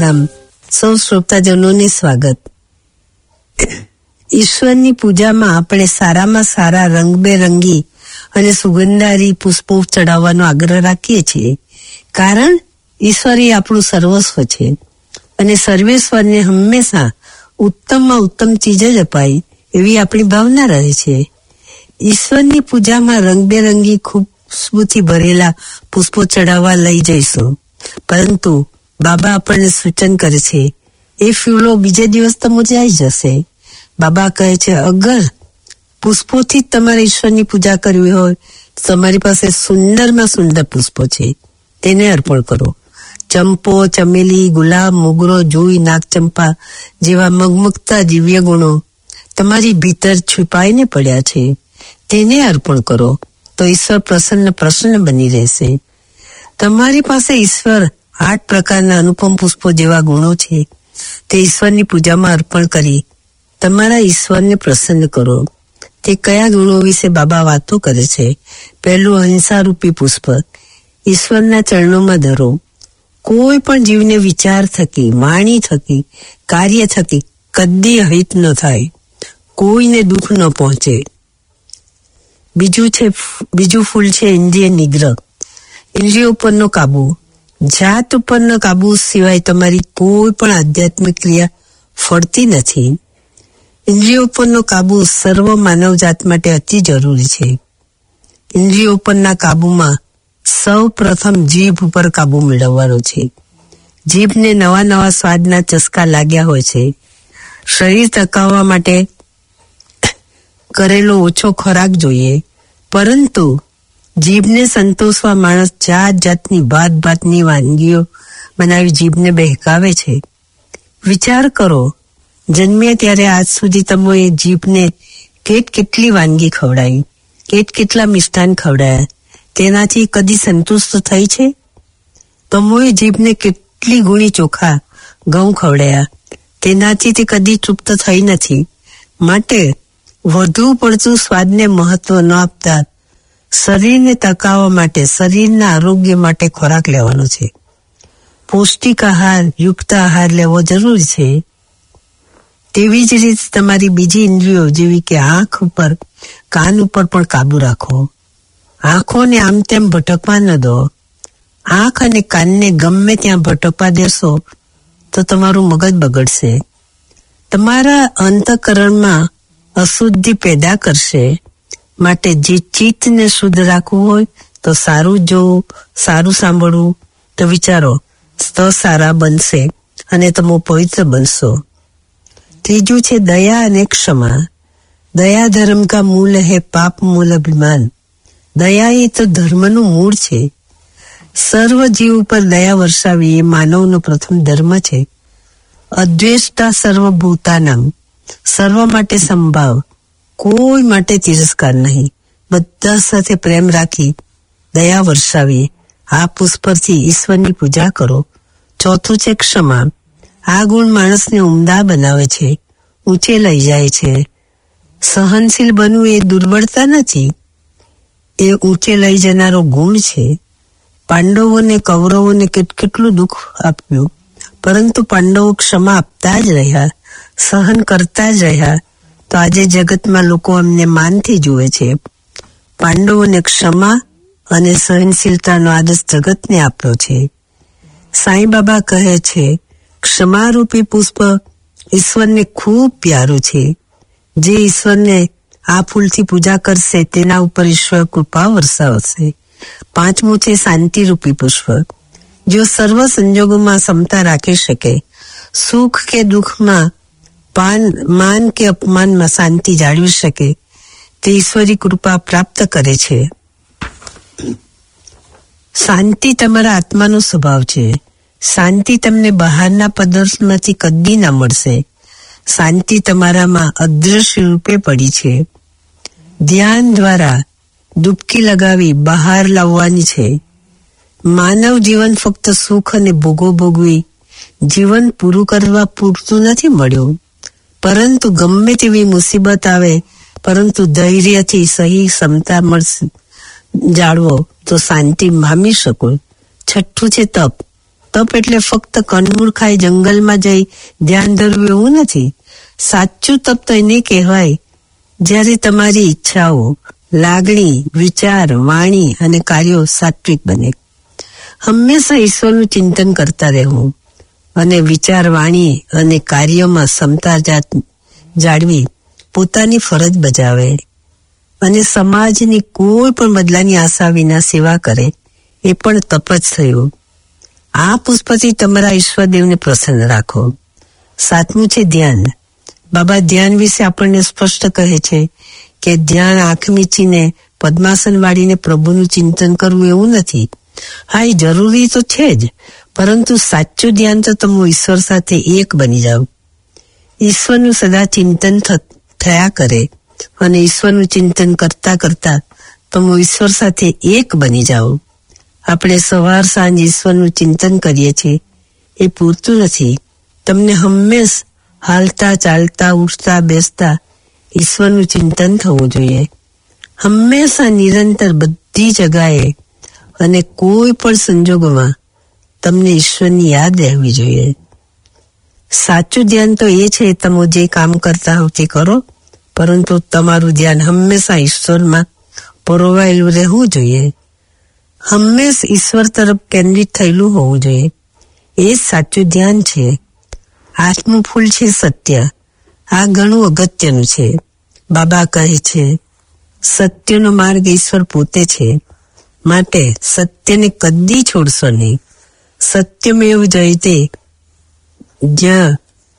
પ્રણામ. સૌ શ્રોતાજનોને સ્વાગત. ઈશ્વરની પૂજામાં આપણે સારામાં સારા રંગબેરંગી અને સુગંધારી પુષ્પો ચડાવવાનો આગ્રહ રાખીએ છીએ, કારણ ઈશ્વર એ આપણું સર્વસ્વ છે અને સર્વેશ્વરને હંમેશા ઉત્તમમાં ઉત્તમ ચીજ જ અપાય એવી આપણી ભાવના રહે છે. ઈશ્વરની પૂજામાં રંગબેરંગી ખુશ્બુથી ભરેલા પુષ્પો ચડાવવા લઈ જઈશું, પરંતુ બાબા આપણને સૂચન કરે છે એ ફૂલો બીજે દિવસ તો મુરઝાઈ જશે. બાબા કહે છે, અગર પુષ્પોથી જ તમારે ઈશ્વરની પૂજા કરવી હોય તો તમારી પાસે સુંદરમાં સુંદર પુષ્પો છે, તેને અર્પણ કરો. ચંપો, ચમેલી, ગુલાબ, મોગરો, જુઈ, નાગચંપા જેવા મગમગતા દિવ્ય ગુણો તમારી ભીતર છુપાઈને પડ્યા છે, તેને અર્પણ કરો તો ઈશ્વર પ્રસન્ન બની રહેશે. તમારી પાસે ઈશ્વર 8 પ્રકારના અનુપમ પુષ્પો જેવા ગુણો છે, તે ઈશ્વરની પૂજામાં અર્પણ કરી તમારા ઈશ્વરને પ્રસન્ન કરો. તે કયા ગુણો વિશે બાબા વાતો કરે છે? પહેલું, અહિંસારૂપી પુષ્પ. ઈશ્વરના ચરણોમાં ધરો. કોઈ પણ જીવને વિચાર થકી, વાણી થકી, કાર્ય થકી કદી અહિત ન થાય, કોઈને દુઃખ ન પહોંચે. બીજું ફૂલ છે ઇન્દ્રિય નિગ્રહ. ઇન્દ્રિયો ઉપરનો કાબુ. જાત ઉપરનો કાબુ સિવાય તમારી કોઈ પણ આધ્યાત્મિક ક્રિયા ફળતી નથી. ઇન્દ્રિયો ઉપરનો કાબુ સર્વ માનવ જાત માટે અતિ જરૂરી છે. ઇન્દ્રિયો ઉપરના કાબુમાં સૌ પ્રથમ જીભ ઉપર કાબુ મેળવવાનો છે. જીભને નવા નવા સ્વાદના ચસ્કા લાગ્યા હોય છે. શરીર ટકાવવા માટે કરેલો ઓછો ખોરાક જોઈએ, પરંતુ જીભને સંતોષવા માણસ જાત જાતની ભાતની વાનગીઓ બનાવી જીભને બહેકાવે છે. વિચાર કરો, જન્મ્યા ત્યારે આજ સુધી તમે જીભને કેટલી વાનગી ખવડાવી, કેટલા મિષ્ટાન ખવડાયા, તેનાથી કદી સંતુષ્ટ થઈ છે? તમોએ જીભને કેટલી ગુણી ચોખા ઘઉં ખવડાયા, તેનાથી તે કદી તૃપ્ત થઈ નથી. માટે વધુ પડતું સ્વાદને મહત્વ ન આપતા શરીરને ટકાવવા માટે, શરીરના આરોગ્ય માટે ખોરાક લેવાનો છે. પૌષ્ટિક આહાર, યુક્ત આહાર લેવો જરૂરી છે. તેવી જ રીતે તમારી બીજી ઇન્દ્રિયો જેવી કે આંખ ઉપર, કાન ઉપર પણ કાબુ રાખો. આંખોને આમ તેમ ભટકવા ન દો. આંખ અને કાનને ગમે ત્યાં ભટકવા દેશો તો તમારું મગજ બગડશે, તમારા અંતઃકરણમાં અશુદ્ધિ પેદા કરશે. માટે જે ચિત્તને શુદ્ધ રાખવું હોય તો સારું જોવું, સારું સાંભળવું, તો વિચારો તો સારા બનશે અને તમે પવિત્ર બનશો. ત્રીજું છે દયા અને ક્ષમા. દયા ધર્મ કા મૂલ હે પાપ મૂલ અભિમાન. દયા એ તો ધર્મનું મૂળ છે. સર્વ જીવ ઉપર દયા વર્ષાવી એ માનવનો પ્રથમ ધર્મ છે. અદ્વેષ્ટા સર્વભૂતાનામ. સર્વ માટે સંભાવ, કોઈ માટે તિરસ્કાર નહીં. બધા સાથે પ્રેમ રાખી દયા વર્ષાવી આ પુષ્પથી ઈશ્વરની પૂજા કરો. ચોથું છે ક્ષમા. આ ગુણ માણસને ઉમદા બનાવે છે, ઊંચે લઈ જાય છે. સહનશીલ બનવું એ દુર્બળતા નથી, એ ઊંચે લઈ જનારો ગુણ છે. પાંડવોને, કૌરવોને કેટલું દુઃખ આપ્યું, પરંતુ પાંડવો ક્ષમા આપતા જ રહ્યા, સહન કરતા જ રહ્યા. તો આજે જગતમાં લોકો અમને માનથી જુએ છે. પાંડવોને ક્ષમા અને સહનશીલતાનો આદર્શ જગતને આપ્યો છે. સાંઈ બાબા કહે છે, ક્ષમારૂપી પુષ્પ ઈશ્વરને ખૂબ પ્યારું છે. જે ઈશ્વરને આ ફૂલથી પૂજા કરશે તેના ઉપર ઈશ્વર કૃપા વરસાવશે. પાંચમું છે શાંતિરૂપી પુષ્પ. જો સર્વ સંજોગોમાં સમતા રાખી શકે, સુખ કે દુઃખમાં, માન કે અપમાનમાં શાંતિ જાળવી શકે, તે ઈશ્વરી કૃપા પ્રાપ્ત કરે છે. શાંતિ તમારા આત્માનો સ્વભાવ છે. શાંતિ તમને બહારના પદાર્થમાંથી કદી ના મળશે. શાંતિ તમારામાં અદૃશ્ય રૂપે પડી છે. ધ્યાન દ્વારા ડૂબકી લગાવી બહાર લાવવાની છે. માનવ જીવન ફક્ત સુખ અને ભોગો ભોગવી જીવન પૂરું કરવા પૂરતું નથી મળ્યું, પરંતુ ગમે તેવી મુસીબત આવે, પરંતુ ધૈર્યથી સહી ક્ષમતા જાળવો તો શાંતિ પામી શકો. છઠ્ઠું છે તપ. તપ એટલે ફક્ત કંદમૂળ ખાઈ જંગલમાં જઈ ધ્યાન ધરવું એવું નથી. સાચું તપ તો એને કહેવાય જ્યારે તમારી ઈચ્છાઓ, લાગણી, વિચાર, વાણી અને કાર્યો સાત્વિક બને. હંમેશા ઈશ્વરનું ચિંતન કરતા રહેવું અને વિચાર, વાણી અને કાર્યોમાં સમતા જાળવી પોતાની ફરજ બજાવે અને સમાજની કોઈ પણ બદલાની આશા વિના સેવા કરે, એ પણ તપ જ થયું. આ પુષ્પથી તમારા ઈશ્વરદેવને પ્રસન્ન રાખો. 7મું છે ધ્યાન. બાબા ધ્યાન વિશે આપણને સ્પષ્ટ કહે છે કે ધ્યાન આંખ મીચીને પદ્માસન વાળીને પ્રભુનું ચિંતન કરવું એવું નથી. હા, એ જરૂરી તો છે જ, પરંતુ સાચું ધ્યાન તો તમે ઈશ્વર સાથે એક બની જાઓ. ઈશ્વરનું સદા ચિંતન થયા કરે અને ઈશ્વરનું ચિંતન કરતા કરતા તમે ઈશ્વર સાથે એક બની જાઓ. આપણે સવાર સાંજ ઈશ્વરનું ચિંતન કરીએ છીએ એ પૂરતું નથી. તમને હંમેશ હાલતા, ચાલતા, ઉઠતા, બેસતા ઈશ્વરનું ચિંતન થવું જોઈએ. હંમેશા નિરંતર બધી જગાએ અને કોઈ પણ સંજોગોમાં તમને ઈશ્વરની યાદ રહેવી જોઈએ. સાચું ધ્યાન તો એ છે તમે જે કામ કરતા હો તે કરો, પરંતુ તમારું ધ્યાન હંમેશા ઈશ્વરમાં પરોવાયેલું રહેવું જોઈએ. હંમેશ ઈશ્વર તરફ કેન્દ્રિત થયેલું હોવું જોઈએ. એ જ સાચું ધ્યાન છે. 8મું ફૂલ છે સત્ય. આ ઘણું અગત્યનું છે. બાબા કહે છે સત્યનો માર્ગ ઈશ્વર પોતે છે, માટે સત્યને કદી છોડશો નહીં. સત્યમેવ જયતે. જ્યાં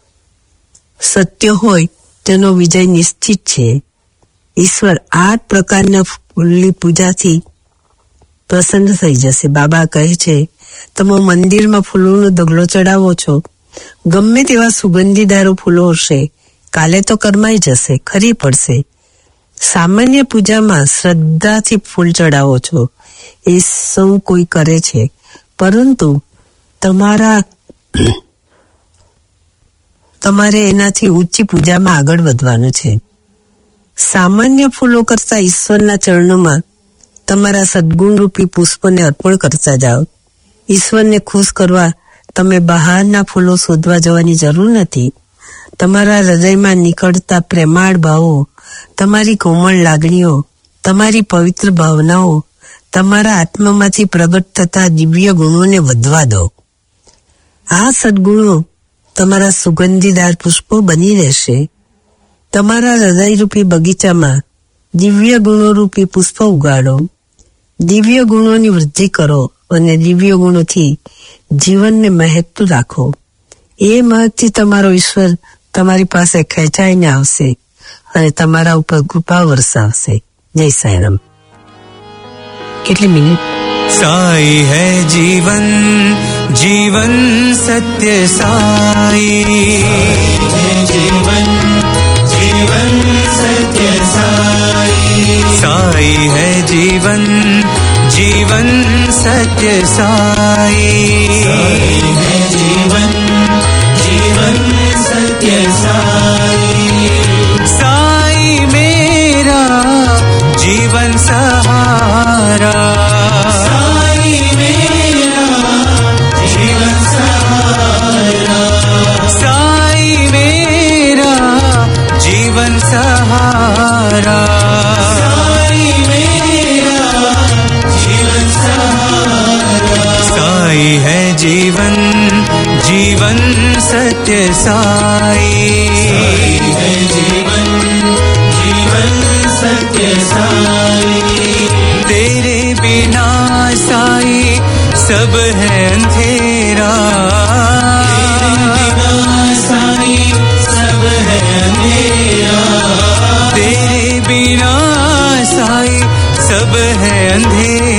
સત્ય હોય તેનો વિજય નિશ્ચિત છે. ઈશ્વર 8 પ્રકારના ફૂલની પૂજાથી પ્રસન્ન થઈ જશે. બાબા કહે છે તમે મંદિરમાં ફૂલોનો ઢગલો ચડાવો છો, ગમે તેવા સુગંધીદારો ફૂલો હશે, કાલે તો કરમાઈ જશે, ખરી પડશે. સામાન્ય પૂજામાં શ્રદ્ધાથી ફૂલ ચડાવો છો, એ સૌ કોઈ કરે છે, પરંતુ તમારે એનાથી ઊંચી પૂજામાં આગળ વધવાનું છે. સામાન્ય ફૂલો કરતા ઈશ્વરના ચરણોમાં તમારા સદગુણરૂપી પુષ્પને અર્પણ કરતા જાઓ. ઈશ્વરને ખુશ કરવા તમે બહારના ફૂલો શોધવા જવાની જરૂર નથી. તમારા હૃદયમાં નીકળતા પ્રેમાળ ભાવો, તમારી કોમળ લાગણીઓ, તમારી પવિત્ર ભાવનાઓ, તમારા આત્મામાંથી પ્રગટ થતા દિવ્ય ગુણોને વધવા દો. આ સદગુણો તમારા સુગંધીદાર પુષ્પો બની રહેશે. તમારા હૃદયરૂપી બગીચામાં દિવ્ય ગુણોરૂપી પુષ્પ ઉગાડો. દિવ્ય ગુણોની વૃદ્ધિ કરો અને દિવ્ય ગુણોથી જીવનને મહેકતું રાખો. એ મહકથી તમારો ઈશ્વર તમારી પાસે ખેંચાઈને આવશે અને તમારા ઉપર કૃપા વરસાવશે. જય સાંઈરામ. કેટલી મિનિટ? साई है जीवन, जीवन सत्य साई है जीवन, जीवन सत्य साई. साई है जीवन, जीवन सत्य साई. साई है जीवन, जीवन सत्य साई. साई मेरा जीवन सहारा. साई है जीवन, जीवन सत्य साई है जीवन, जीवन सत्य साई. तेरे बिना साई सब है अंधेरा. साई सब है अंधेरा. तेरे बिना साई सब है अंधेरा.